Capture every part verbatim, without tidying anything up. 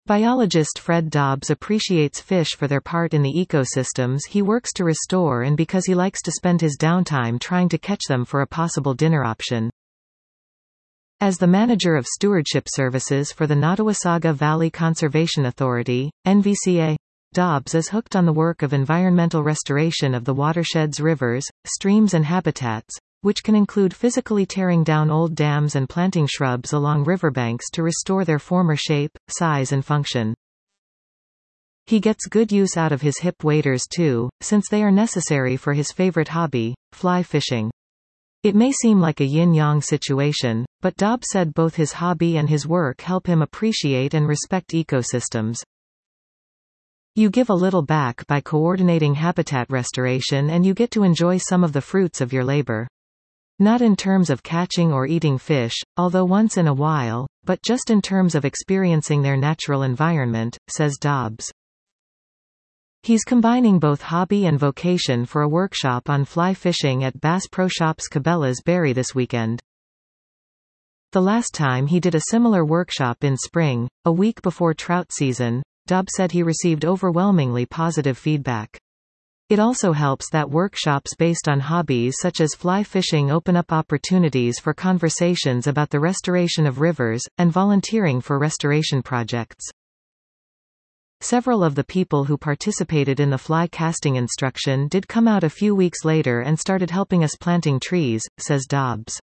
Biologist Fred Dobbs appreciates fish for their part in the ecosystems he works to restore and because he likes to spend his downtime trying to catch them for a possible dinner option. As the manager of stewardship services for the Nottawasaga Valley Conservation Authority, N V C A, Dobbs is hooked on the work of environmental restoration of the watershed's rivers, streams and habitats, which can include physically tearing down old dams and planting shrubs along riverbanks to restore their former shape, size and function. He gets good use out of his hip waders too, since they are necessary for his favorite hobby, fly fishing. It may seem like a yin-yang situation, but Dobbs said both his hobby and his work help him appreciate and respect ecosystems. You give a little back by coordinating habitat restoration and you get to enjoy some of the fruits of your labor. Not in terms of catching or eating fish, although once in a while, but just in terms of experiencing their natural environment, says Dobbs. He's combining both hobby and vocation for a workshop on fly fishing at Bass Pro Shops Cabela's Berry this weekend. The last time he did a similar workshop in spring, a week before trout season, Dobbs said he received overwhelmingly positive feedback. It also helps that workshops based on hobbies such as fly fishing open up opportunities for conversations about the restoration of rivers, and volunteering for restoration projects. Several of the people who participated in the fly casting instruction did come out a few weeks later and started helping us planting trees, says Dobbs.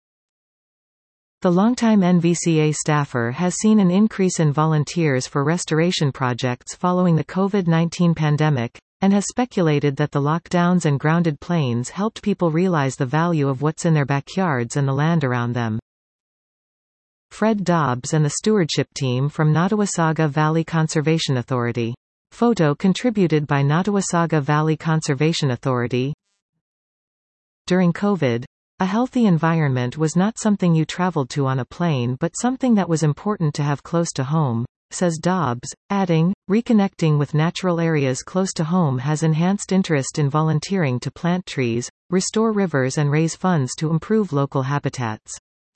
The longtime N V C A staffer has seen an increase in volunteers for restoration projects following the COVID nineteen pandemic, and has speculated that the lockdowns and grounded planes helped people realize the value of what's in their backyards and the land around them. Fred Dobbs and the stewardship team from Nottawasaga Valley Conservation Authority. Photo contributed by Nottawasaga Valley Conservation Authority. During COVID, a healthy environment was not something you traveled to on a plane but something that was important to have close to home, says Dobbs, adding, reconnecting with natural areas close to home has enhanced interest in volunteering to plant trees, restore rivers and raise funds to improve local habitats.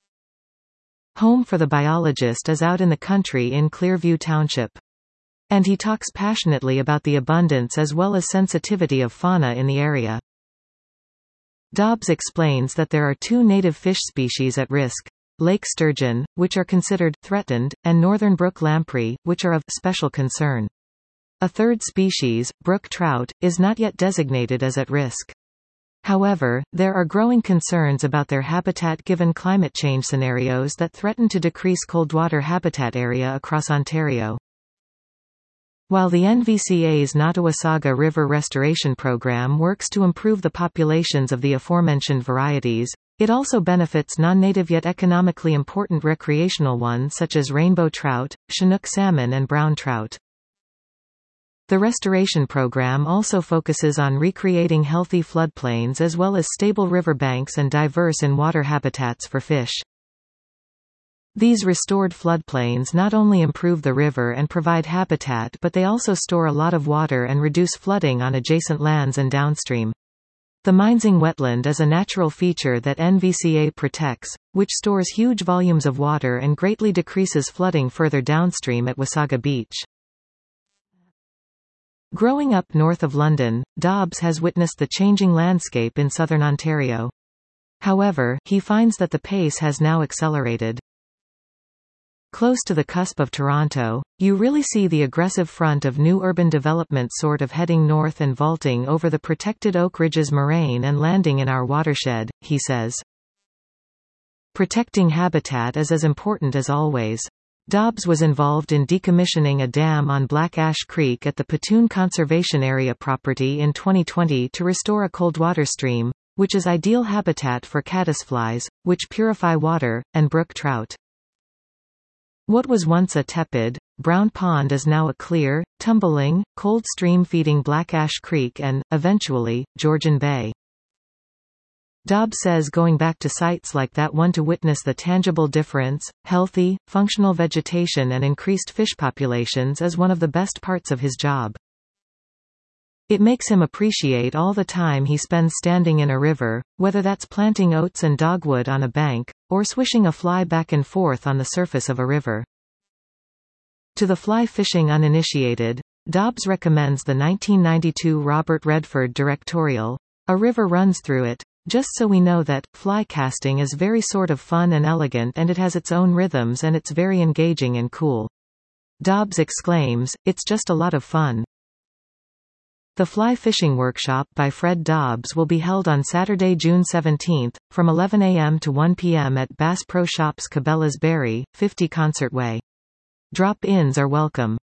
Home for the biologist is out in the country in Clearview Township. And he talks passionately about the abundance as well as sensitivity of fauna in the area. Dobbs explains that there are two native fish species at risk: lake sturgeon, which are considered threatened, and northern brook lamprey, which are of special concern. A third species, brook trout, is not yet designated as at risk. However, there are growing concerns about their habitat given climate change scenarios that threaten to decrease coldwater habitat area across Ontario. While the N V C A's Nottawasaga River Restoration Program works to improve the populations of the aforementioned varieties, it also benefits non-native yet economically important recreational ones such as rainbow trout, Chinook salmon and brown trout. The restoration program also focuses on recreating healthy floodplains as well as stable riverbanks and diverse in-water habitats for fish. These restored floodplains not only improve the river and provide habitat but they also store a lot of water and reduce flooding on adjacent lands and downstream. The Minesing wetland is a natural feature that N V C A protects, which stores huge volumes of water and greatly decreases flooding further downstream at Wasaga Beach. Growing up north of London, Dobbs has witnessed the changing landscape in southern Ontario. However, he finds that the pace has now accelerated. Close to the cusp of Toronto, you really see the aggressive front of new urban development sort of heading north and vaulting over the protected Oak Ridges moraine and landing in our watershed, he says. Protecting habitat is as important as always. Dobbs was involved in decommissioning a dam on Black Ash Creek at the Patoon Conservation Area property in twenty twenty to restore a coldwater stream, which is ideal habitat for caddisflies, which purify water, and brook trout. What was once a tepid, brown pond is now a clear, tumbling, cold stream feeding Black Ash Creek and, eventually, Georgian Bay. Dobbs says going back to sites like that one to witness the tangible difference, healthy, functional vegetation and increased fish populations is one of the best parts of his job. It makes him appreciate all the time he spends standing in a river, whether that's planting oats and dogwood on a bank, or swishing a fly back and forth on the surface of a river. To the fly fishing uninitiated, Dobbs recommends the nineteen ninety-two Robert Redford directorial, "A river runs through it. Just so we know that, fly casting is very sort of fun and elegant and it has its own rhythms and it's very engaging and cool." Dobbs exclaims, "It's just a lot of fun." The Fly Fishing Workshop by Fred Dobbs will be held on Saturday, June seventeenth, from eleven a m to one p m at Bass Pro Shops Cabela's Berry, fifty Concert Way. Drop-ins are welcome.